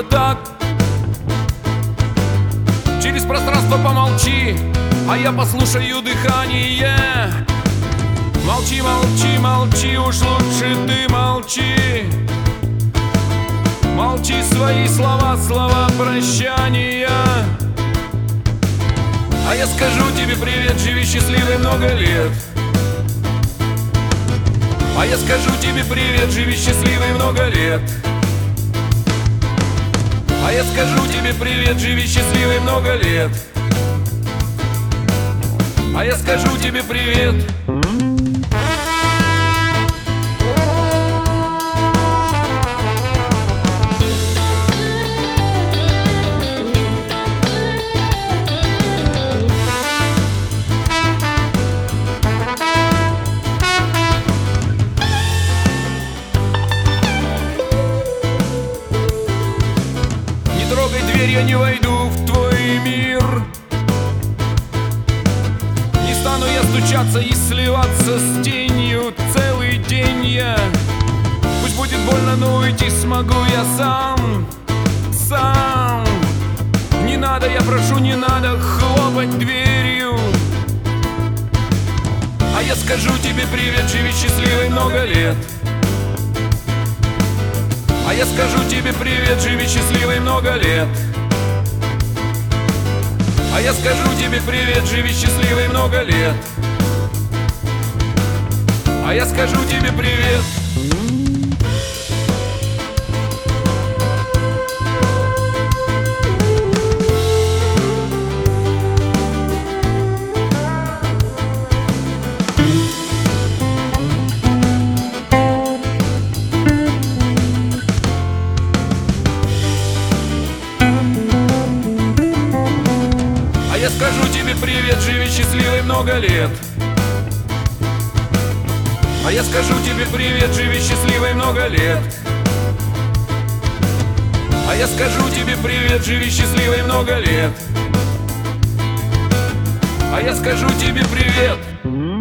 так. Через пространство помолчи, а я послушаю дыхание. Молчи, молчи, молчи, уж лучше ты молчи. Молчи свои слова, слова прощания. А я скажу тебе привет, живи счастливый много лет. А я скажу тебе привет, живи счастливый много лет. А я скажу тебе привет, живи счастливый много лет. А я скажу тебе привет. Не трогай дверь, я не войду в твой мир. Не стану я стучаться и сливаться с тенью целый день я. Пусть будет больно, но уйти смогу я сам. Не надо, я прошу, не надо хлопать дверью. А я скажу тебе привет, живи счастливый много лет. А я скажу тебе привет, живи счастливый много лет. А я скажу тебе привет, живи счастливый много лет. А я скажу тебе привет. А я скажу тебе привет, живи счастливый много лет. А я скажу тебе привет, живи счастливый много лет. А я скажу тебе привет, живи счастливый много лет. А я скажу тебе привет.